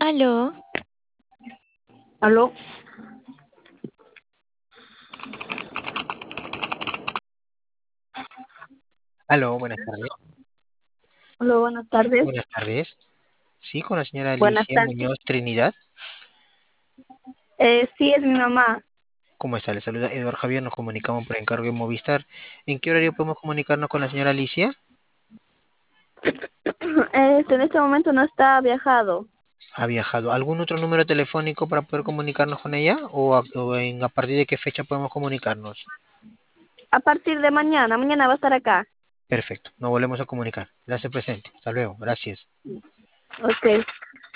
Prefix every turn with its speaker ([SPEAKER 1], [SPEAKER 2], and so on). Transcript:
[SPEAKER 1] Aló,
[SPEAKER 2] Aló,
[SPEAKER 3] Aló, buenas tardes.
[SPEAKER 2] aló, buenas tardes.
[SPEAKER 3] Buenas tardes. Sí, con la señora
[SPEAKER 2] Buenas
[SPEAKER 3] Alicia
[SPEAKER 2] tardes.
[SPEAKER 3] Muñoz Trinidad.
[SPEAKER 2] Sí, es mi mamá.
[SPEAKER 3] ¿Cómo está? Le saluda Eduardo Javier. Nos comunicamos por encargo de Movistar. ¿En qué horario podemos comunicarnos con la señora Alicia?
[SPEAKER 2] En este momento no está viajado.
[SPEAKER 3] ¿Ha viajado? ¿Algún otro número telefónico para poder comunicarnos con ella? ¿A partir de qué fecha podemos comunicarnos?
[SPEAKER 2] A partir de mañana va a estar acá.
[SPEAKER 3] Perfecto. Nos volvemos a comunicar. Gracias, presente. Hasta luego. Gracias.
[SPEAKER 2] Ok.